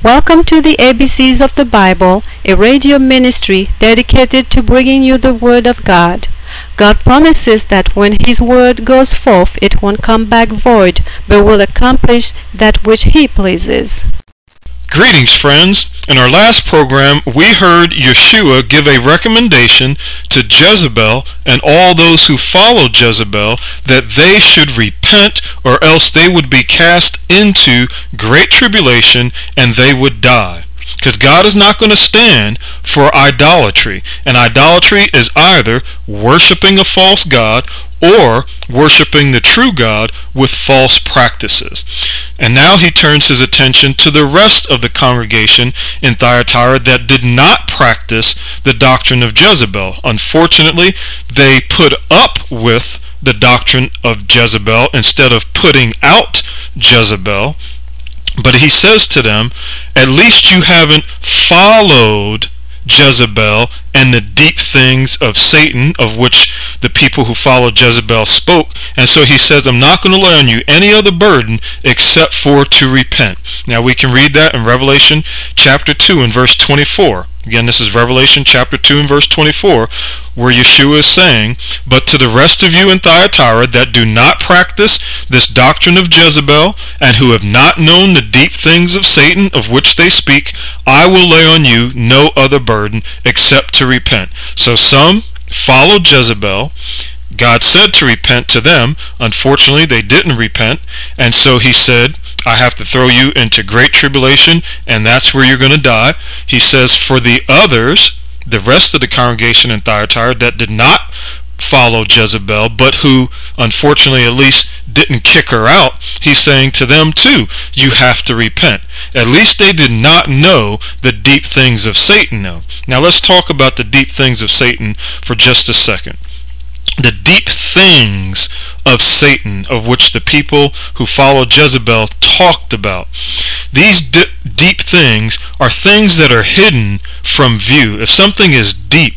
Welcome to the ABCs of the Bible, a radio ministry dedicated to bringing you the Word of God. God promises that when His Word goes forth, it won't come back void, but will accomplish that which He pleases. Greetings, friends. In our last program, we heard Yeshua give a recommendation to Jezebel and all those who follow Jezebel that they should repent, or else they would be cast into great tribulation and they would die. Because God is not going to stand for idolatry. And idolatry is either worshiping a false god or worshiping the true God with false practices. And now he turns his attention to the rest of the congregation in Thyatira that did not practice the doctrine of Jezebel. Unfortunately, they put up with the doctrine of Jezebel instead of putting out Jezebel. But he says to them, at least you haven't followed Jezebel and the deep things of Satan, of which the people who followed Jezebel spoke. And so he says, I'm not going to lay on you any other burden except for to repent. Now we can read that in Revelation chapter 2 and verse 24. Again, this is Revelation chapter 2 and verse 24, where Yeshua is saying, but to the rest of you in Thyatira that do not practice this doctrine of Jezebel, and who have not known the deep things of Satan, of which they speak, I will lay on you no other burden except to repent. So some followed Jezebel. God said to repent to them. Unfortunately, they didn't repent, and so he said, I have to throw you into great tribulation, and that's where you're going to die. He says, for the others, the rest of the congregation in Thyatira that did not follow Jezebel, but who, unfortunately, at least didn't kick her out, he's saying to them too, you have to repent. At least they did not know the deep things of Satan, though. Now let's talk about the deep things of Satan for just a second. The deep things of Satan, of which the people who followed Jezebel talked about. These deep things are things that are hidden from view. If something is deep,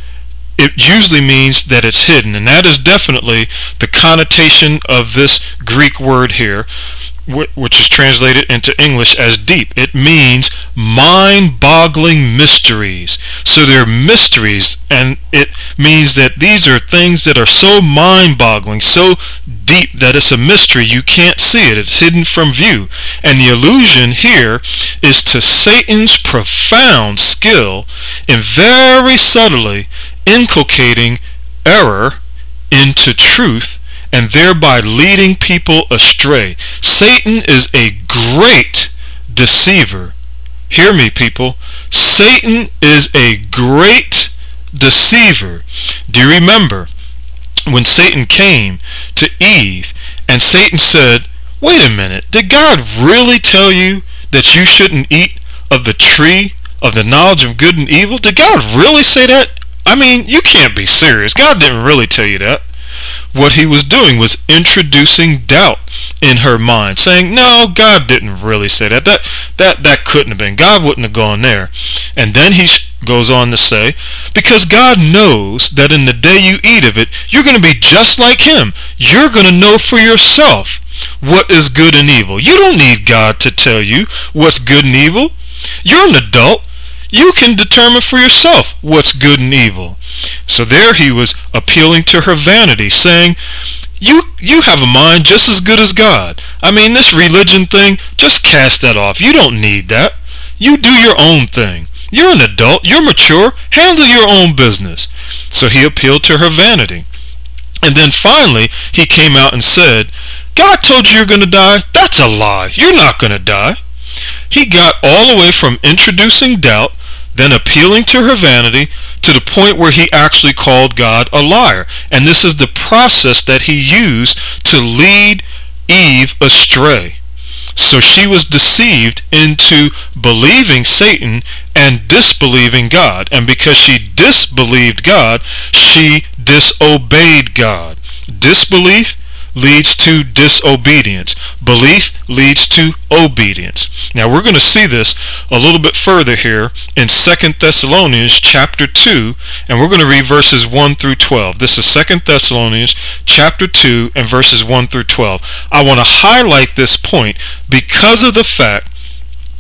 it usually means that it's hidden, and that is definitely the connotation of this Greek word here, which is translated into English as deep. It means mind-boggling mysteries. So they're mysteries, and it means that these are things that are so mind-boggling, so deep that it's a mystery. You can't see it. It's hidden from view. And the allusion here is to Satan's profound skill in very subtly inculcating error into truth and thereby leading people astray. Satan is a great deceiver. Hear me, people. Satan is a great deceiver. Do you remember when Satan came to Eve and Satan said, wait a minute, did God really tell you that you shouldn't eat of the tree of the knowledge of good and evil? Did God really say that? I mean, you can't be serious. God didn't really tell you that. What he was doing was introducing doubt in her mind, saying, no, God didn't really say that. That couldn't have been. God wouldn't have gone there. And then he goes on to say, because God knows that in the day you eat of it, you're going to be just like him. You're going to know for yourself what is good and evil. You don't need God to tell you what's good and evil. You're an adult. You can determine for yourself what's good and evil. So there he was appealing to her vanity, saying, you have a mind just as good as God. I mean, this religion thing, just cast that off. You don't need that. You do your own thing. You're an adult. You're mature. Handle your own business. So he appealed to her vanity. And then finally, he came out and said, God told you you're going to die? That's a lie. You're not going to die. He got all the way from introducing doubt, then appealing to her vanity, to the point where he actually called God a liar. And this is the process that he used to lead Eve astray. So she was deceived into believing Satan and disbelieving God. And because she disbelieved God, she disobeyed God. Disbelief leads to disobedience. Belief leads to obedience. Now we're going to see this a little bit further here in 2 Thessalonians chapter 2, and we're going to read verses 1 through 12. This is 2 Thessalonians chapter 2 and verses 1 through 12. I want to highlight this point because of the fact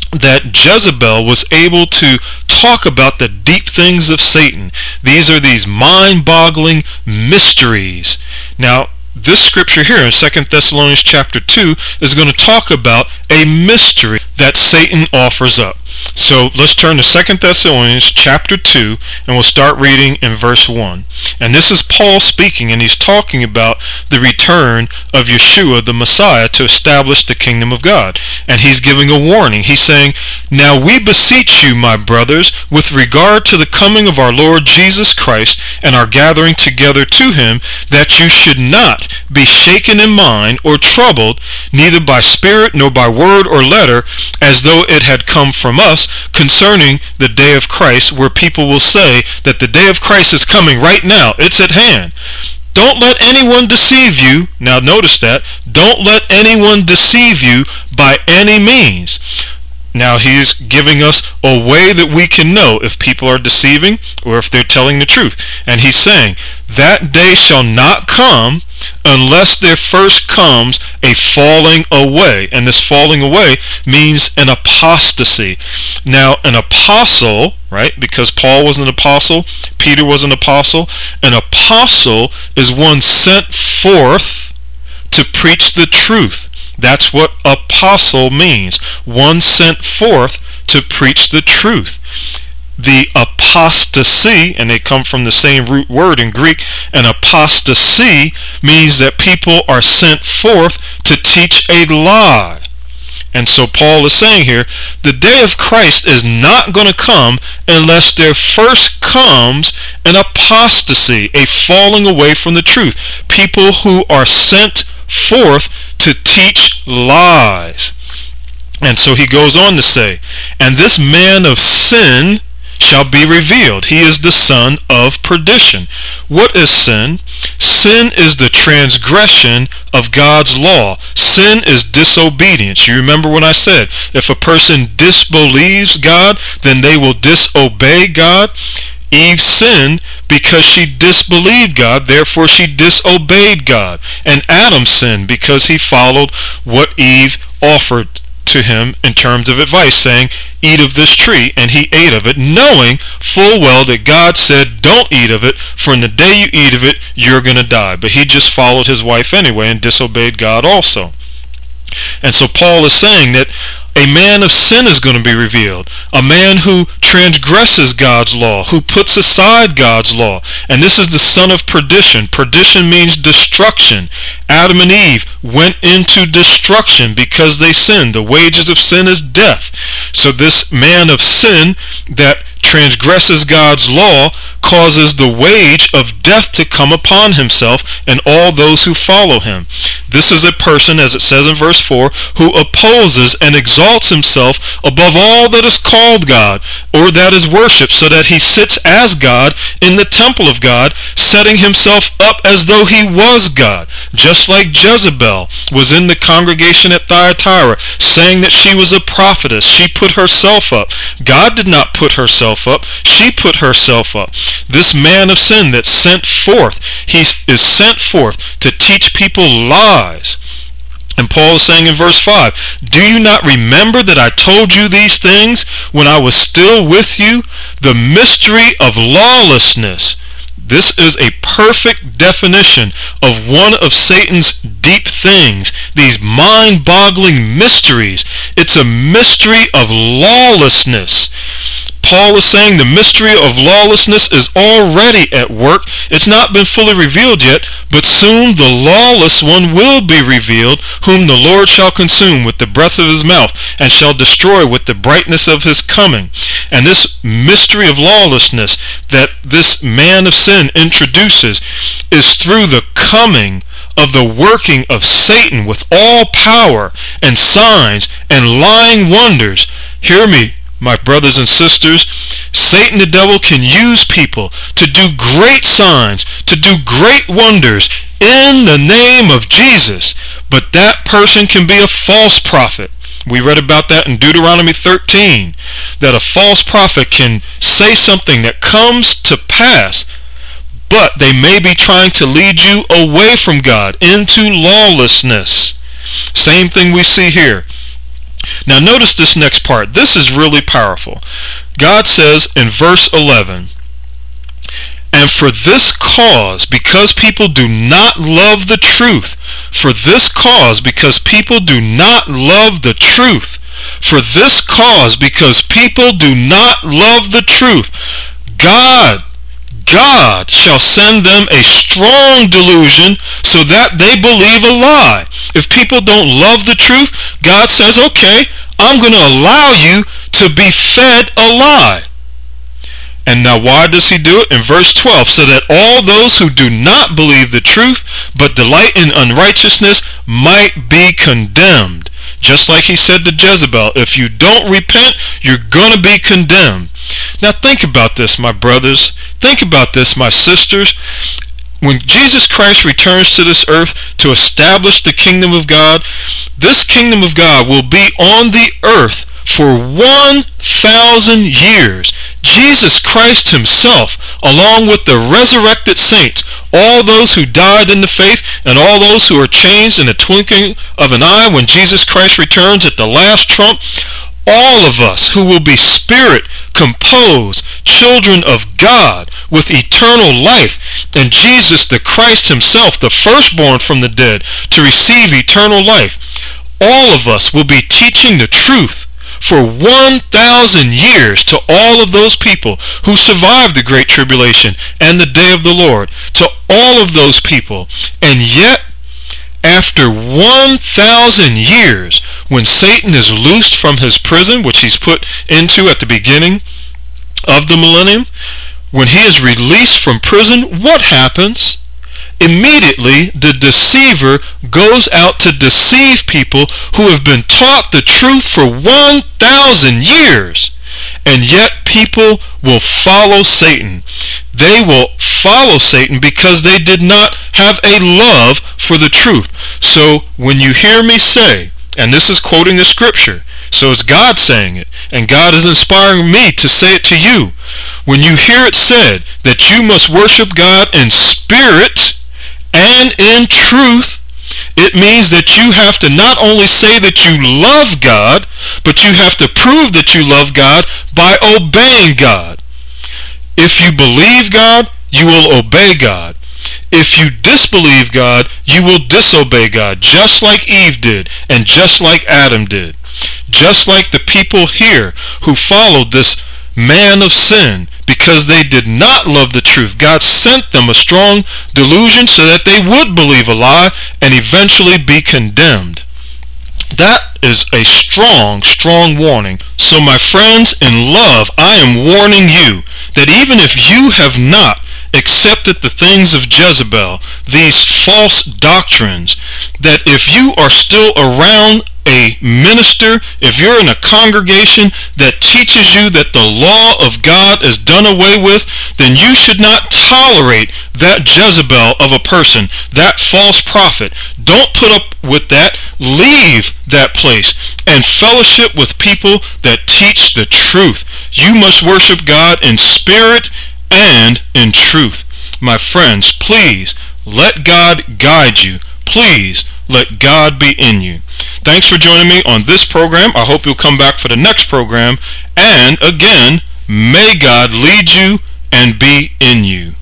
that Jezebel was able to talk about the deep things of Satan. These are these mind-boggling mysteries. Now, this scripture here in 2 Thessalonians chapter 2 is going to talk about a mystery that Satan offers up. So let's turn to 2 Thessalonians chapter 2, and we'll start reading in verse 1. And this is Paul speaking, and he's talking about the return of Yeshua the Messiah to establish the kingdom of God. And he's giving a warning. He's saying, "Now we beseech you, my brothers, with regard to the coming of our Lord Jesus Christ and our gathering together to him, that you should not be shaken in mind or troubled, neither by spirit nor by word or letter, as though it had come from us, concerning the day of Christ," where people will say that the day of Christ is coming right now. It's at hand. "Don't let anyone deceive you." Now notice that. "Don't let anyone deceive you by any means." Now he's giving us a way that we can know if people are deceiving or if they're telling the truth. And he's saying, "That day shall not come unless there first comes a falling away." And this falling away means an apostasy. Now, an apostle, right, because Paul was an apostle, Peter was an apostle is one sent forth to preach the truth. That's what apostle means. One sent forth to preach the truth. The apostasy, and they come from the same root word in Greek, an apostasy means that people are sent forth to teach a lie. And so Paul is saying here, the day of Christ is not going to come unless there first comes an apostasy, a falling away from the truth. People who are sent forth to teach lies. And so he goes on to say, "And this man of sin shall be revealed. He is the son of perdition." What is sin? Sin is the transgression of God's law. Sin is disobedience. You remember when I said, if a person disbelieves God, then they will disobey God. Eve sinned because she disbelieved God, therefore she disobeyed God. And Adam sinned because he followed what Eve offered to him in terms of advice, saying, "Eat of this tree," and he ate of it, knowing full well that God said, "Don't eat of it, for in the day you eat of it, you're going to die." But he just followed his wife anyway and disobeyed God also. And so Paul is saying that a man of sin is going to be revealed, a man who transgresses God's law, who puts aside God's law. And this is the son of perdition. Perdition means destruction. Adam and Eve went into destruction because they sinned. The wages of sin is death. So this man of sin that transgresses God's law causes the wage of death to come upon himself and all those who follow him. This is a person, as it says in verse 4, who opposes and exalts himself above all that is called God or that is worshipped, so that he sits as God in the temple of God, setting himself up as though he was God. Just like Jezebel was in the congregation at Thyatira, saying that she was a prophetess. She put herself up. God did not put herself up. She put herself up. This man of sin that's sent forth, he is sent forth to teach people lies. And Paul is saying in verse 5, "Do you not remember that I told you these things when I was still with you? The mystery of lawlessness." This is a perfect definition of one of Satan's deep things, these mind-boggling mysteries. It's a mystery of lawlessness. Paul is saying the mystery of lawlessness is already at work. It's not been fully revealed yet, but soon the lawless one will be revealed, whom the Lord shall consume with the breath of his mouth, and shall destroy with the brightness of his coming. And this mystery of lawlessness that this man of sin introduces is through the coming of the working of Satan with all power and signs and lying wonders. Hear me, my brothers and sisters. Satan, the devil, can use people to do great signs, to do great wonders in the name of Jesus. But that person can be a false prophet. We read about that in Deuteronomy 13, that a false prophet can say something that comes to pass, but they may be trying to lead you away from God into lawlessness. Same thing we see here. Now notice this next part. This is really powerful. God says in verse 11, "And for this cause, because people do not love the truth, for this cause, because people do not love the truth, for this cause, because people do not love the truth, God shall send them a strong delusion so that they believe a lie." If people don't love the truth, God says, okay, I'm going to allow you to be fed a lie. And now why does he do it? In verse 12, "So that all those who do not believe the truth, but delight in unrighteousness, might be condemned." Just like he said to Jezebel, if you don't repent, you're going to be condemned. Now think about this, my brothers. Think about this, my sisters. When Jesus Christ returns to this earth to establish the kingdom of God, this kingdom of God will be on the earth for 1,000 years. Jesus Christ himself, along with the resurrected saints, all those who died in the faith, and all those who are changed in the twinkling of an eye when Jesus Christ returns at the last trump, all of us who will be spirit composed children of God with eternal life, and Jesus the Christ himself, the firstborn from the dead, to receive eternal life, all of us will be teaching the truth for 1,000 years to all of those people who survived the Great Tribulation and the day of the Lord, to all of those people. And yet, after 1,000 years, when Satan is loosed from his prison, which he's put into at the beginning of the millennium, when he is released from prison, what happens? Immediately, the deceiver goes out to deceive people who have been taught the truth for 1,000 years. And yet people will follow Satan. They will follow Satan because they did not have a love for the truth. So when you hear me say, and this is quoting the scripture, so it's God saying it, and God is inspiring me to say it to you. When you hear it said that you must worship God in spirit and in truth, it means that you have to not only say that you love God, but you have to prove that you love God by obeying God. If you believe God, you will obey God. If you disbelieve God, you will disobey God, just like Eve did, and just like Adam did. Just like the people here who followed this man of sin, because they did not love the truth, God sent them a strong delusion so that they would believe a lie and eventually be condemned. That is a strong, strong warning. So my friends, in love, I am warning you that even if you have not accepted the things of Jezebel, these false doctrines, that if you are still around a minister, if you're in a congregation that teaches you that the law of God is done away with, then you should not tolerate that Jezebel of a person, that false prophet. Don't put up with that. Leave that place and fellowship with people that teach the truth. You must worship God in spirit and in truth. My friends, please let God guide you. Please let God be in you. Thanks for joining me on this program. I hope you'll come back for the next program. And again, may God lead you and be in you.